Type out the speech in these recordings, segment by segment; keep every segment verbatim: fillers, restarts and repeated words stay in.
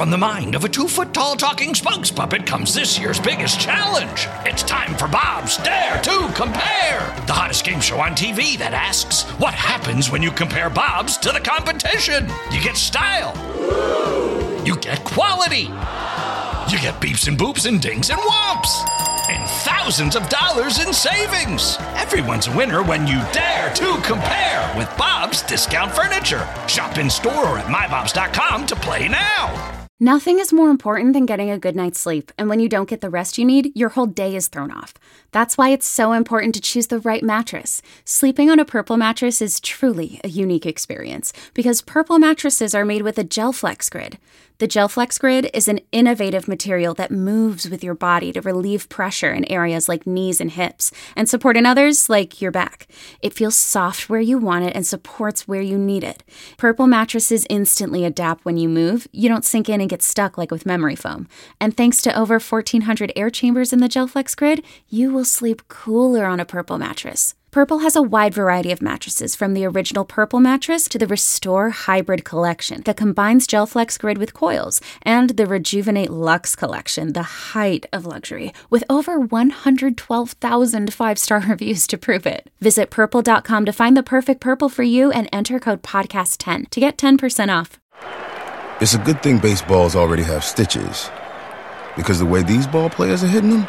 from the mind of a two-foot-tall talking spokes puppet comes this year's biggest challenge. It's time for Bob's Dare to Compare, the hottest game show on T V that asks, what happens when you compare Bobs to the competition? You get style. You get quality. You get beeps and boops and dings and whomps. And thousands of dollars in savings. Everyone's a winner when you dare to compare with Bob's Discount Furniture. Shop in store or at my bobs dot com to play now. Nothing is more important than getting a good night's sleep, and when you don't get the rest you need, your whole day is thrown off. That's why it's so important to choose the right mattress. Sleeping on a Purple mattress is truly a unique experience, because Purple mattresses are made with a GelFlex Grid. The GelFlex Grid is an innovative material that moves with your body to relieve pressure in areas like knees and hips, and support in others like your back. It feels soft where you want it and supports where you need it. Purple mattresses instantly adapt when you move. You don't sink in and get stuck like with memory foam. And thanks to over fourteen hundred air chambers in the GelFlex Grid, you will sleep cooler on a Purple mattress. Purple has a wide variety of mattresses, from the original Purple mattress to the Restore Hybrid collection that combines GelFlex Grid with coils, and the Rejuvenate Luxe collection, the height of luxury, with over one hundred twelve thousand five-star reviews to prove it. Visit purple dot com to find the perfect Purple for you and enter code podcast ten to get ten percent off. It's a good thing baseballs already have stitches, because the way these ball players are hitting them,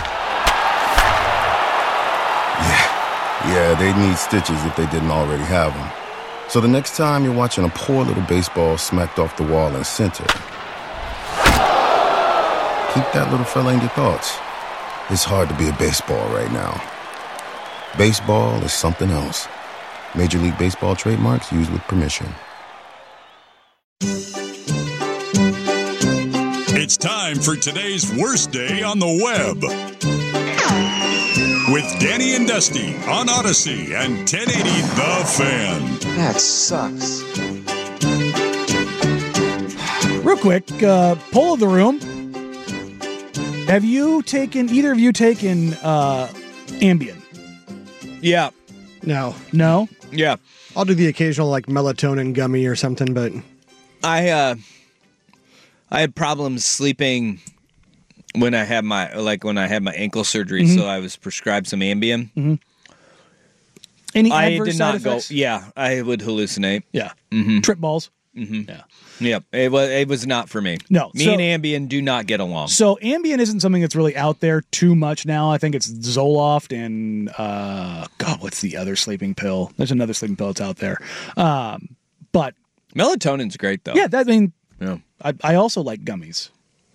yeah, they need stitches if they didn't already have them. So the next time you're watching a poor little baseball smacked off the wall in center, keep that little fella in your thoughts. It's hard to be a baseball right now. Baseball is something else. Major League Baseball trademarks used with permission. It's time for today's worst day on the web. With Danny and Dusty on Odyssey and ten eighty The Fan. That sucks. Real quick, uh, poll of the room. Have you taken, either of you taken uh, Ambien? Yeah. No. No? Yeah. I'll do the occasional like melatonin gummy or something, but I uh, I had problems sleeping when I had my like when I had my ankle surgery, mm-hmm. so I was prescribed some Ambien. Mm-hmm. Any I adverse did side not effects? go. Yeah, I would hallucinate. Yeah. Mm-hmm. Trip balls. Mm-hmm. Yeah. Yep. It was. It was not for me. No. Me so, and Ambien do not get along. So Ambien isn't something that's really out there too much now. I think it's Zoloft and uh, God, what's the other sleeping pill? There's another sleeping pill that's out there. Um, but melatonin's great though. Yeah. That I mean. Yeah. I, I also like gummies.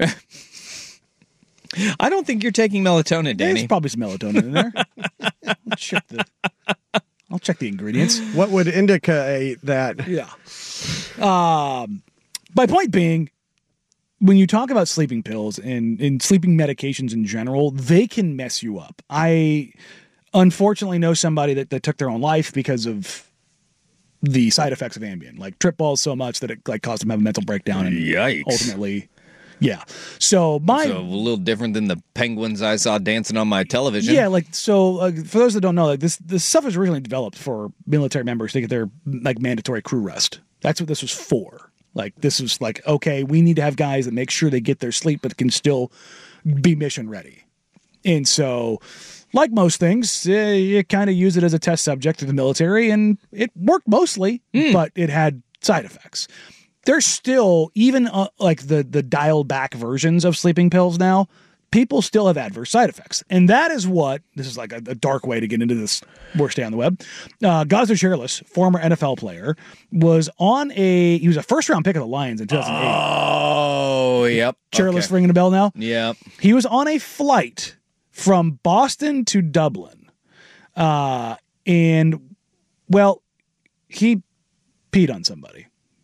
I don't think you're taking melatonin, Danny. There's probably some melatonin in there. I'll check the. I'll check the ingredients. What would indicate that? Yeah. Um, my point being, when you talk about sleeping pills and, and sleeping medications in general, they can mess you up. I unfortunately know somebody that, that took their own life because of the side effects of Ambien, like trip balls so much that it like caused them to have a mental breakdown and Yikes. ultimately. Yeah. So my so a little different than the penguins I saw dancing on my television. Yeah, like so uh, for those that don't know, like this this stuff was originally developed for military members to get their like mandatory crew rest. That's what this was for. Like this was like, okay, we need to have guys that make sure they get their sleep but can still be mission ready. And so like most things, uh, you kind of use it as a test subject to the military, and it worked mostly, mm. but it had side effects. There's still, even uh, like the, the dialed back versions of sleeping pills now, people still have adverse side effects. And that is what, this is like a, a dark way to get into this worst day on the web. Uh, Gosder Cherilus, former N F L player, was on a, he was a first round pick of the Lions in two thousand eight. Oh, yep. Cherilus okay. ringing a bell now? Yep. He was on a flight from Boston to Dublin. Uh, and, well, he peed on somebody.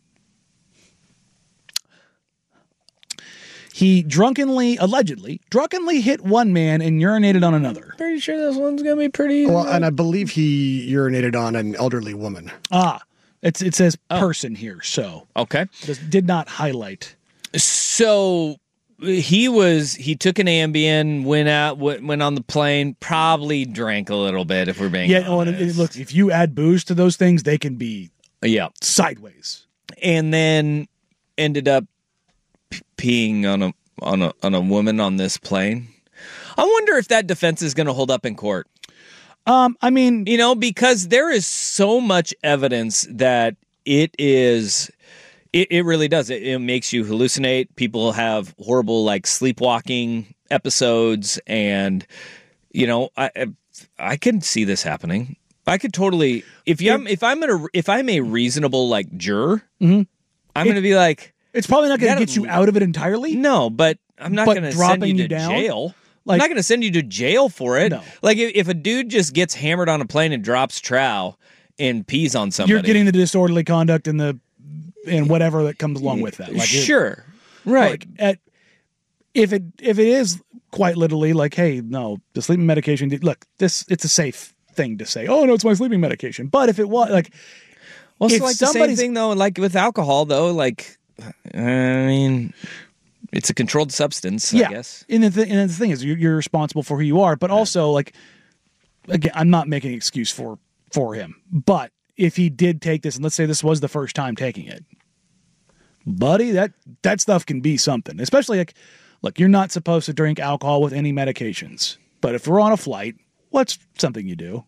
He drunkenly, allegedly, drunkenly hit one man and urinated on another. Pretty sure this one's going to be pretty... Well, and I believe he urinated on an elderly woman. Ah, it's, it says oh. person here, so. Okay. This did not highlight. So he was, he took an Ambien, went out, went on the plane, probably drank a little bit, if we're being yeah, honest. Oh, and it, it, look, if you add booze to those things, they can be yeah. sideways. And then ended up p- peeing on a on a on a woman on this plane. I wonder if that defense is going to hold up in court. Um, I mean, You know, because there is so much evidence that it is, it, it really does. It, it makes you hallucinate. People have horrible, like, sleepwalking episodes. And, you know, I I can see this happening. I could totally, if you, if I'm a, if I'm a reasonable, like, juror, mm-hmm. I'm going to be like, it's probably not going to gotta- get you out of it entirely. no, but I'm not But going to send dropping you you to down? jail. Like- I'm not going to send you to jail for it. No. Like if, if a dude just gets hammered on a plane and drops trow and pees on somebody, You're getting the disorderly conduct and the and whatever that comes along with that. Like it- sure, right? Like at, if it if it is quite literally like, hey, no, the sleeping medication. Look, this it's a safe thing to say. Oh no, it's my sleeping medication. But if it was like, well, it's if like the same somebody's- thing though. Like with alcohol, though, like I mean, it's a controlled substance, yeah. I guess. And the, th- and the thing is, you're, you're responsible for who you are. But also, like, again, I'm not making an excuse for for him. But if he did take this, and let's say this was the first time taking it, buddy, that that stuff can be something. Especially like, look, you're not supposed to drink alcohol with any medications. But if we're on a flight, what's something you do?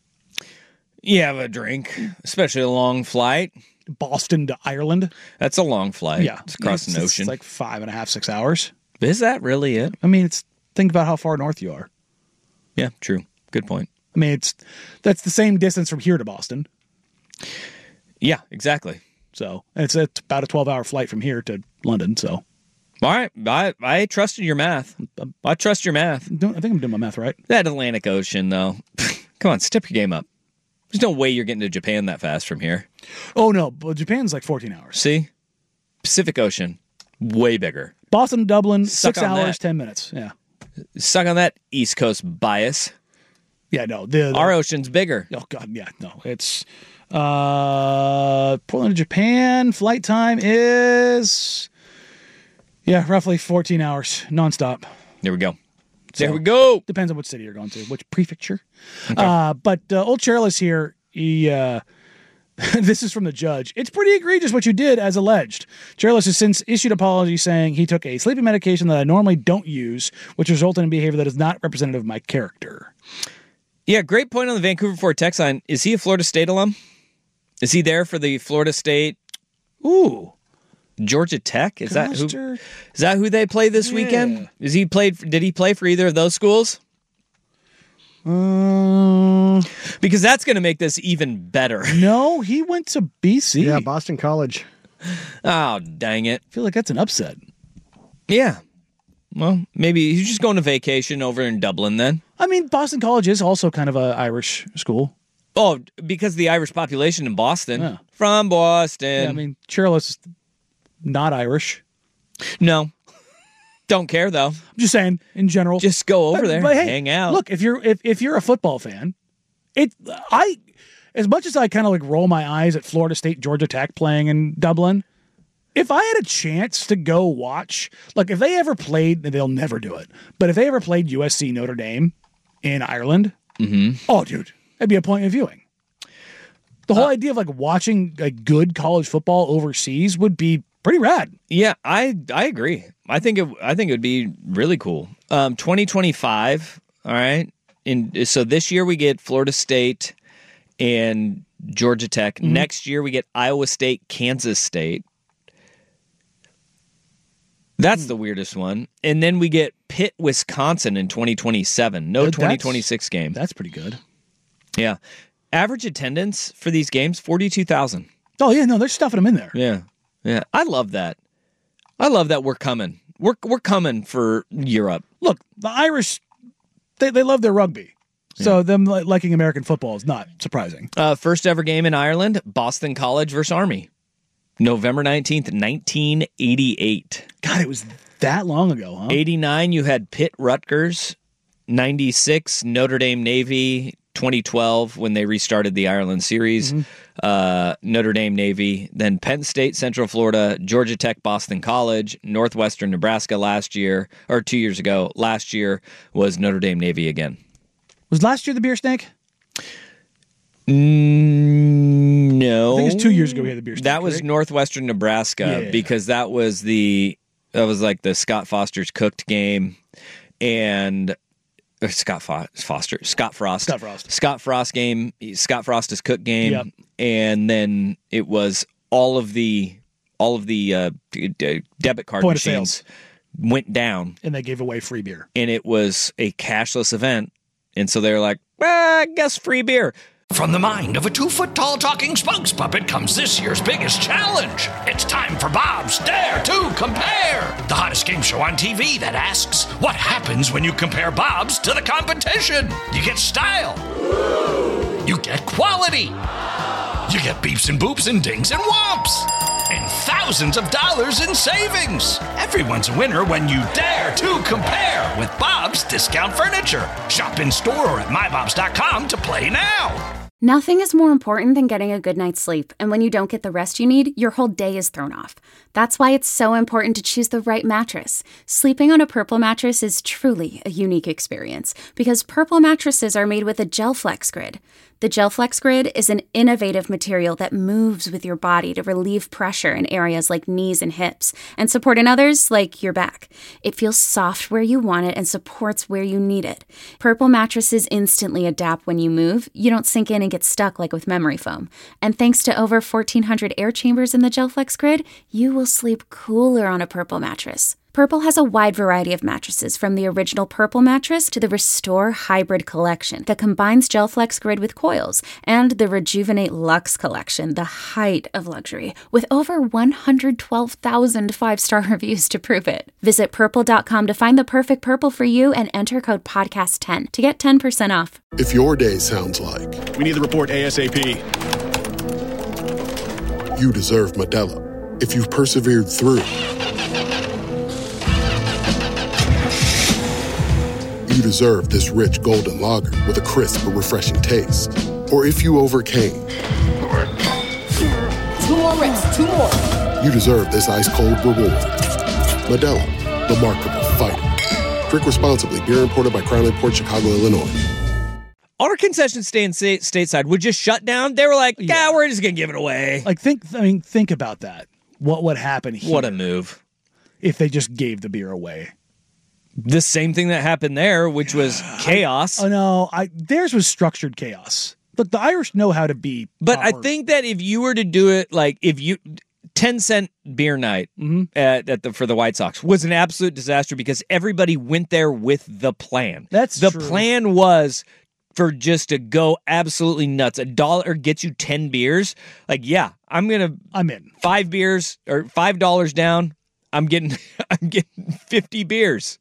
You have a drink, especially a long flight. Boston to Ireland. That's a long flight. Yeah, it's across it's, an it's ocean. like five and a half, six hours. Is that really it? I mean, it's think about how far north you are. Yeah, true. Good point. I mean, it's that's the same distance from here to Boston. Yeah, exactly. So and it's, it's about a twelve-hour flight from here to London. So All right, I I trusted your math. I trust your math. I'm doing- I think I'm doing my math right. That Atlantic Ocean, though. Come on, step your game up. There's no way you're getting to Japan that fast from here. Oh no, but Japan's like fourteen hours. See? Pacific Ocean, way bigger. Boston to Dublin, Suck six on hours, that. ten minutes. Yeah, Suck on that East Coast bias. yeah. No, the, the Our ocean's bigger. oh god, yeah. No, it's uh Portland to Japan. Flight time is yeah, roughly fourteen hours nonstop. There we go. There So- we go. Depends on which city you're going to, which prefecture. Uh, but uh, old Chairless here, he, uh, this is from the judge. It's pretty egregious what you did, as alleged. Chairless has since issued apology saying he took a sleeping medication that I normally don't use, which resulted in behavior that is not representative of my character. Yeah, great point on the Vancouver Ford text line. Is he a Florida State alum? Is he there for the Florida State Ooh. Georgia Tech? Is that who? Coaster. Is that who they play this Yeah. weekend? Is he played? Did he play for either of those schools? Um, Because that's going to make this even better. no, he went to B C. Yeah, I Boston College. Oh, dang it. feel like that's an upset. Yeah. Well, maybe he's just going to vacation over in Dublin then. I mean, Boston College is also kind of an Irish school. Oh, because the Irish population in Boston. Yeah. From Boston. Yeah, I mean, Chairless is not Irish. no. Don't care, though. I'm just saying, in general. Just go over But- there, but hey, hang out. Look, if you're if, if you're a football fan, it I as much as I kind of like roll my eyes at Florida State, Georgia Tech playing in Dublin, if I had a chance to go watch, like if they ever played, they'll never do it, but if they ever played U S C Notre Dame in Ireland, Mm-hmm. oh, dude, that'd be a point of viewing. The whole idea of like watching a good college football overseas would be pretty rad. Yeah, I I agree. I think it I think it would be really cool. Um, twenty twenty-five. All right. In so this year we get Florida State and Georgia Tech. Mm-hmm. Next year we get Iowa State, Kansas State. That's Hmm. the weirdest one. And then we get Pitt, Wisconsin in twenty twenty-seven. No That's- twenty twenty-six game. That's pretty good. Yeah. Average attendance for these games forty-two thousand. Oh yeah, no, they're stuffing them in there. Yeah. Yeah. I love that. I love that we're coming. We're we're coming for Europe. Look, the Irish, they, they love their rugby. So them li- liking American football is not surprising. Uh, first ever game in Ireland, Boston College versus Army. November nineteenth, nineteen eighty-eight. God, it was that long ago, huh? eighty-nine, you had Pitt Rutgers. ninety-six, Notre Dame Navy. twenty twelve, when they restarted the Ireland series. Uh, Notre Dame Navy. Then Penn State, Central Florida. Georgia Tech, Boston College. Northwestern Nebraska last year, or two years ago. Last year was Notre Dame Navy again. Was last year the beer snake? No. I think it was two years ago we had the beer snake. That was right? Northwestern Nebraska Yeah. because that was the That was like the Scott Foster's Cooked game, and or Scott Fo- Foster, Scott Frost, Scott Frost, Scott Frost game, Scott Frost's Cooked game, Yep. and then it was all of the all of the uh, d- debit card Point of machines sales. went down, And they gave away free beer. and it was a cashless event, and so they're like, well, I guess free beer. From the mind of a two-foot-tall talking spokes puppet comes this year's biggest challenge. It's time for Bob's Dare to Compare, the hottest game show on T V that asks, what happens when you compare Bob's to the competition? You get style. You get quality. You get beeps and boops and dings and whomps. And thousands of dollars in savings. Everyone's a winner when you dare to compare with Bob's Discount Furniture. Shop in store or at my bobs dot com to play now. Nothing is more important than getting a good night's sleep, and when you don't get the rest you need, your whole day is thrown off. That's why it's so important to choose the right mattress. Sleeping on a Purple mattress is truly a unique experience, because Purple mattresses are made with a GelFlex Grid. The GelFlex Grid is an innovative material that moves with your body to relieve pressure in areas like knees and hips, and support in others like your back. It feels soft where you want it and supports where you need it. Purple mattresses instantly adapt when you move. You don't sink in and get stuck like with memory foam. And thanks to over fourteen hundred air chambers in the GelFlex Grid, you will sleep cooler on a Purple mattress. Purple has a wide variety of mattresses, from the original Purple mattress to the Restore Hybrid collection that combines GelFlex Grid with coils, and the Rejuvenate Luxe collection, the height of luxury, with over one hundred twelve thousand five-star reviews to prove it. Visit purple dot com to find the perfect Purple for you and enter code podcast ten to get ten percent off. If your day sounds like we need the report ASAP, you deserve Modelo. If you've persevered through, you deserve this rich golden lager with a crisp but refreshing taste. Or if you overcame, two more reps, two more. You deserve this ice cold reward. Modelo, the mark of a fighter. Drink responsibly. Beer imported by Crown Imports, Chicago, Illinois. Our concession stand state, stateside would just shut down. They were like, yeah, we're just gonna give it away. Like, think. I mean, think about that. What would happen here? What a move! If they just gave the beer away. The same thing that happened there, which was chaos. Oh no, I theirs was structured chaos. Look, the Irish know how to be. But proper. I think that if you were to do it, like if you ten cent beer night mm-hmm. at, at the for the White Sox was an absolute disaster because everybody went there with the plan. That's the true. plan was for just to go absolutely nuts. A dollar gets you ten beers. Like, yeah, I'm gonna. I'm in five beers or five dollars down. I'm getting. I'm getting fifty beers.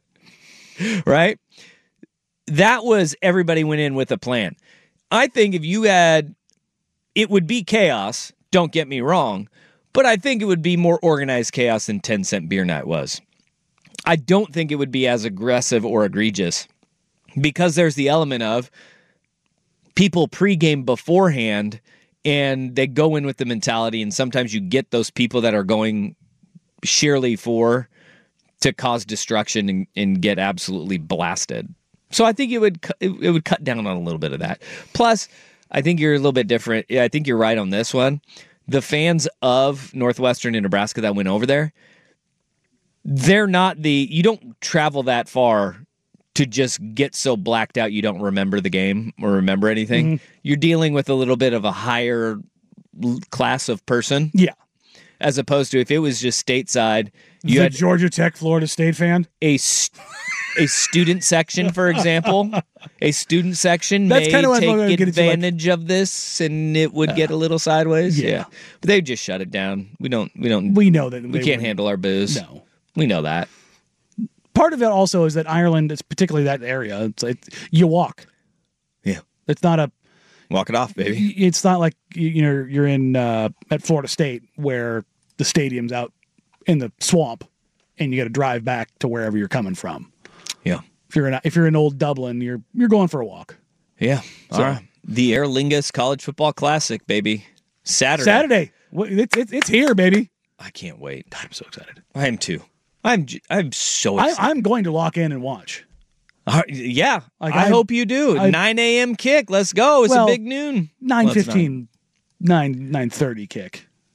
Right? That was everybody went in with a plan. I think if you had, it would be chaos, don't get me wrong, but I think it would be more organized chaos than ten cent beer night was. I don't think it would be as aggressive or egregious because there's the element of people pregame beforehand and they go in with the mentality, and sometimes you get those people that are going sheerly for to cause destruction and, and get absolutely blasted. So I think it would it, it would cut down on a little bit of that. Plus, I think you're a little bit different. Yeah, I think you're right on this one. The fans of Northwestern and Nebraska that went over there, they're not the. You don't travel that far to just get so blacked out you don't remember the game or remember anything. Mm-hmm. You're dealing with a little bit of a higher class of person. Yeah. As opposed to if it was just stateside, you the had Georgia Tech, Florida State fan. A st- a student section, for example, a student section That's may kind of take advantage like, of this, and it would uh, get a little sideways. Yeah. yeah, but they just shut it down. We don't. We don't. We know that we can't handle our booze. No, we know that. Part of it also is that Ireland, it's particularly that area. It's like you walk. Yeah, it's not a. Walk it off, baby. It's not like you know you're in uh, at Florida State where the stadium's out in the swamp, and you got to drive back to wherever you're coming from. Yeah, if you're in if you're in Old Dublin, you're you're going for a walk. Yeah, so, all right. The Aer Lingus College Football Classic, baby. Saturday. Saturday. It's it's it's here, baby. I can't wait. God, I'm so excited. I am too. I'm I'm so excited. I, I'm going to lock in and watch. Uh, yeah, like I, I hope you do. I, nine a.m. kick. Let's go. It's well, a big noon. nine fifteen, nine nine thirty kick.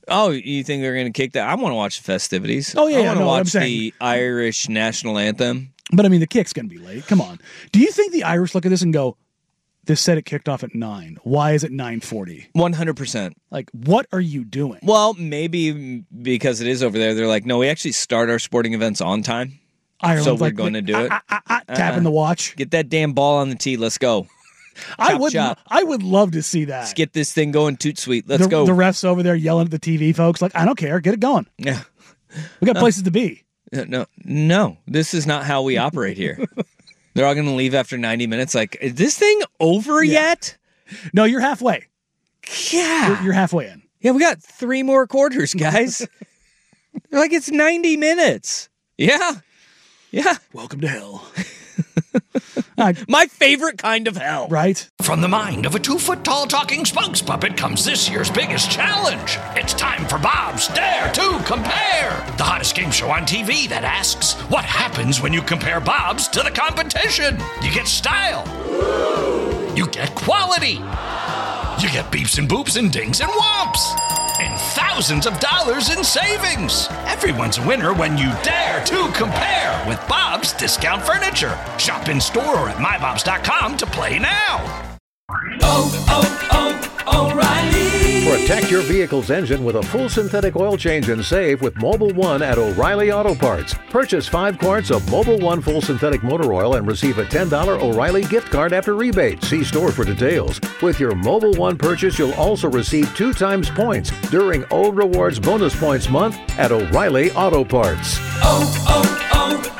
Oh, you think they're going to kick that? I want to watch the festivities. Oh, yeah, I yeah, want to no, I'm watch saying- the Irish national anthem. But I mean, the kick's going to be late. Come on. Do you think the Irish look at this and go, this said it kicked off at nine. Why is it nine forty? one hundred percent. Like, what are you doing? Well, maybe because it is over there, they're like, no, we actually start our sporting events on time. Ireland's so we're like, going like, to do it. ah, ah, ah, ah, tapping the watch. Get that damn ball on the tee. Let's go. I Chop, would chop. I would love to see that. Let's get this thing going toot sweet. Let's the, go. The refs over there yelling at the T V folks like, I don't care. Get it going. Yeah. We got places to be. No, no, this is not how we operate here. They're all going to leave after ninety minutes. Like, is this thing over Yeah. yet? No, you're halfway. Yeah. You're, you're halfway in. Yeah, we got three more quarters, guys. They're like, it's ninety minutes. Yeah. Yeah. Welcome to hell. uh, My favorite kind of hell. right? From the mind of a two-foot-tall talking spokes puppet comes this year's biggest challenge. It's time for Bob's Dare to Compare, the hottest game show on T V that asks, what happens when you compare Bob's to the competition? You get style. You get quality. You get beeps and boops and dings and whomps. And thousands of dollars in savings. Everyone's a winner when you dare to compare with Bob's Discount Furniture. Shop in store or at my bobs dot com to play now. Oh, oh, oh, O'Reilly. Protect your vehicle's engine with a full synthetic oil change and save with Mobile One at O'Reilly Auto Parts. Purchase five quarts of Mobile One full synthetic motor oil and receive a ten dollars O'Reilly gift card after rebate. See store for details. With your Mobile One purchase, you'll also receive two times points during O Rewards Bonus Points Month at O'Reilly Auto Parts. Oh,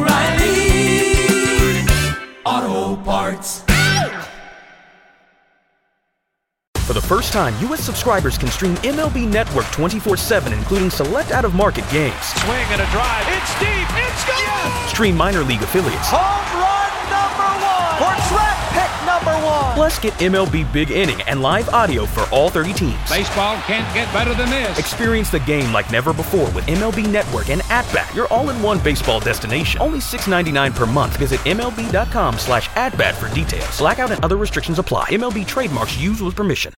oh, oh, O'Reilly Auto Parts. For the first time, U S subscribers can stream M L B Network twenty-four seven, including select out-of-market games. Swing and a drive. It's deep. It's gone. Yes. Stream minor league affiliates. Home run number one. Or draft pick number one. Plus, get M L B Big Inning and live audio for all thirty teams. Baseball can't get better than this. Experience the game like never before with M L B Network and At-Bat, your all-in-one baseball destination. Only six dollars and ninety-nine cents per month. Visit MLB.com slash at-bat for details. Blackout and other restrictions apply. M L B trademarks used with permission.